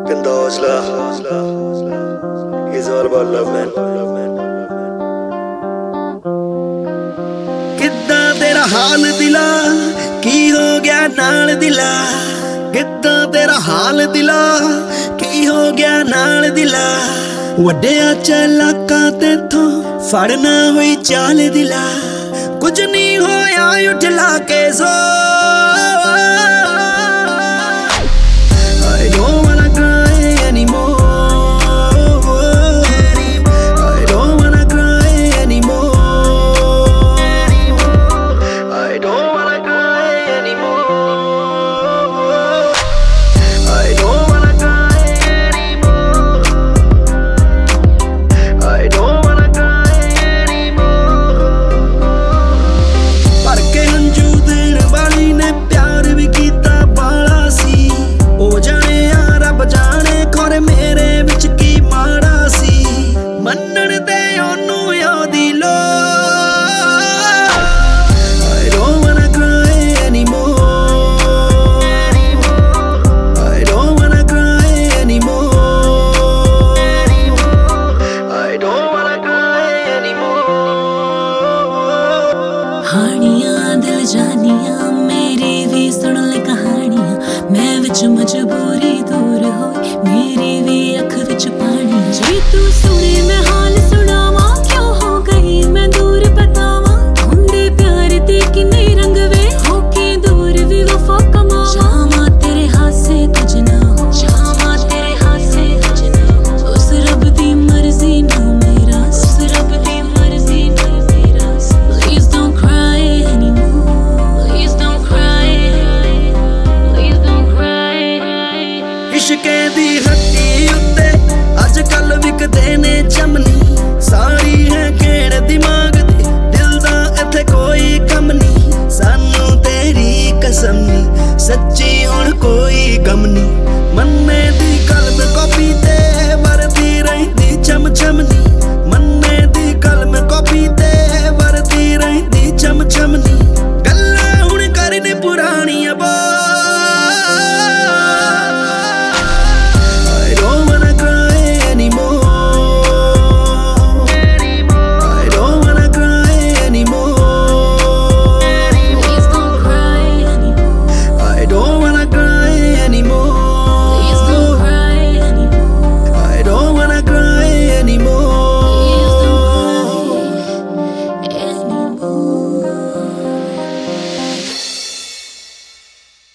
Kendozla is all about love, man. ਕਿੱਦਾਂ ਤੇਰਾ ਹਾਲ ਦਿਲਾ, ਕੀ ਹੋ ਗਿਆ ਨਾਲ ਦਿਲਾ। ਕਿੱਦਾਂ ਤੇਰਾ ਹਾਲ ਦਿਲਾ, ਕੀ ਹੋ ਗਿਆ ਨਾਲ ਦਿਲਾ। ਵੱਡਿਆ ਚਲਾਕਾਂ ਤੇਥੋਂ ਫੜਨਾ ਹੋਈ ਚਾਲ ਦਿਲਾ। ਕੁਝ ਨਹੀਂ ਹੋਇਆ ਉੱਠ ਲਾ ਕੇ ਸੋ। I don't wanna cry anymore. I don't wanna cry anymore. I don't wanna cry anymore. I don't wanna cry anymore. I don't wanna cry anymore. ਭਰ ਕੇ ਹੰਝੂ ਦੇਣ ਵਾਲੀ ਨੇ ਪਿਆਰ ਵੀ ਕੀਤਾ ਬਾਲਾ ਸੀ। ਉਹ ਜਾਣੇ ਆ ਰੱਬ ਜਾਣੇ ਖੋਰੇ ਮੇਰੇ ਵਿੱਚ ਕੀ ਮਾੜਾ ਸੀ। ਮੰਨਣ ਤੇ ਉਹਨੂੰ ਆਉਂਦੀ ਲੋੜ। I don't wanna cry anymore. I don't wanna cry anymore. I don't wanna cry anymore. ਹਾਣੀਆਂ ਦਿਲ ਜਾਨੀਆਂ ਮੇਰੀ ਵੀ ਸੁਣ ਲੈ ਕਹਾਣੀਆਂ। ਮੈਂ ਵਿੱਚ ਮਜਬੂਰੀ ਦੂਰ ਹੋਈ ਮੇਰੀ ਵੀ ਅੱਖ ਵਿੱਚ ਪਾਣੀ। ਜੇ ਤੂੰ ਸੁਣੇ ਮੈਂ ਹਾਲ ਸੁਣਾਵਾਂ ਕਿਉਂ ਹੋ ਗਈ ਮੈਂ ਦੂਰ ਬਤਾਵਾਂ। ਹੁੰਦੇ ਪਿਆਰ ਦੇ ਕਿੰਨੇ ਰੰਗ ਵੇ ਹੋ ਕੇ ਦੂਰ ਵੀ ਵਫਾ ਕਮਾਵਾਂ। ਸ਼ਾਮਾਂ ਤੇਰੇ ਹਾਸੇ ਕੁਝ ਨਾ ਹੋ, ਸ਼ਾਮਾਂ ਤੇਰੇ ਹਾਸੇ ਕੁਝ ਨਾ ਹੋ। ਉਸ ਰੱਬ ਦੀ ਮਰਜ਼ੀ ਨਾਲ ਮੇਰਾ, ਉਸ ਰੱਬ ਦੀ ਮਰਜ਼ੀ ਨਾਲ ਮੇਰਾ। Please don't cry anymore. Please don't cry. Please don't cry. ਇਸ਼ਕੇ ਦੀ ਹੱਟੀ ਉੱਤੇ ਅੱਜ ਕੱਲ ਵਿਕਦੇ ਨੇ ਚਮਨੀ। ਸਾਰੀ ਹੈ ਖੇਡ ਦਿਮਾਗ ਦੀ, ਦਿਲ ਦਾ ਇੱਥੇ ਕੋਈ ਕੰਮ ਨਹੀਂ। ਸਾਨੂੰ ਤੇਰੀ ਕਸਮ ਨੀ, ਸੱਚੀ ਹੁਣ ਕੋਈ ਗਮ ਨੀ।